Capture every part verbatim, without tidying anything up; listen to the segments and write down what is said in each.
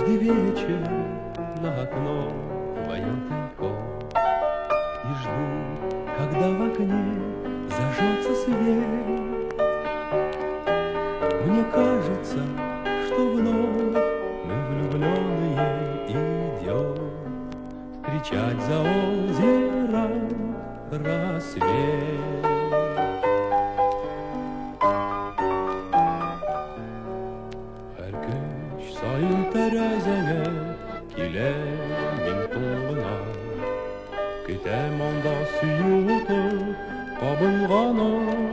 Каждый вечер на окно твое тайком и жду, когда в окне зажжется свет. Мне кажется, что вновь мы влюбленные идем встречать за озером рассвет. Herkes sayın terezene kile min tuğuna Kitem onda suyutu kabılgana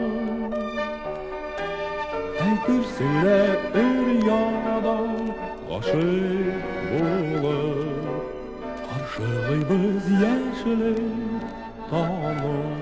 Әйтерсеңлә өр-ядан гашык булып Каршылыйбыз яшьлек таның.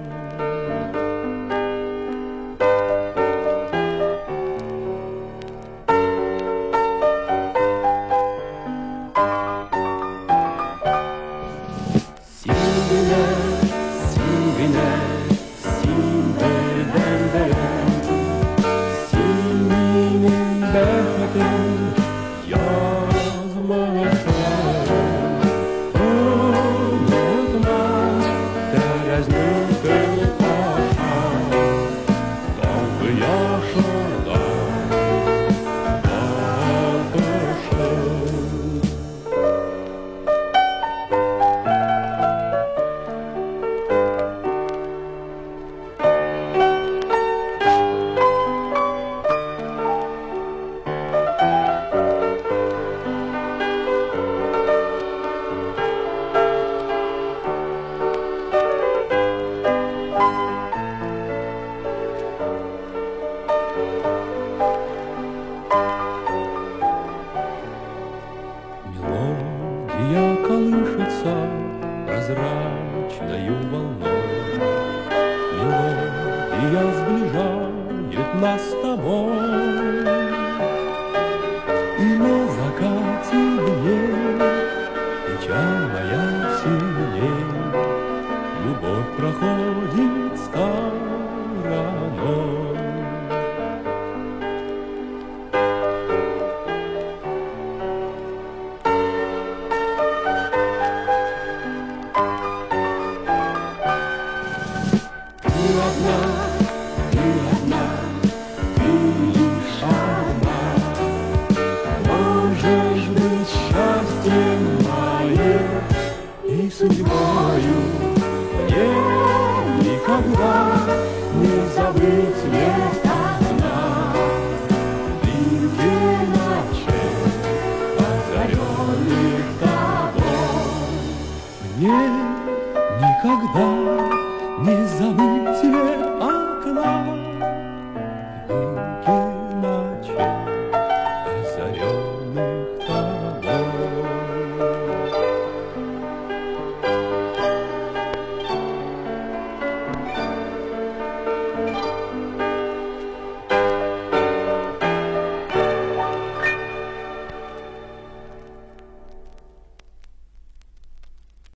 Мелодия колышется прозрачною волной. Мелодия сближает нас с тобой. И на закате дне печаль моя сильней, любовь проходит стороной. И судьбою мне никогда не забыть свет окна. Длинки ночей, озаренных тобой. Мне никогда не забыть свет окна.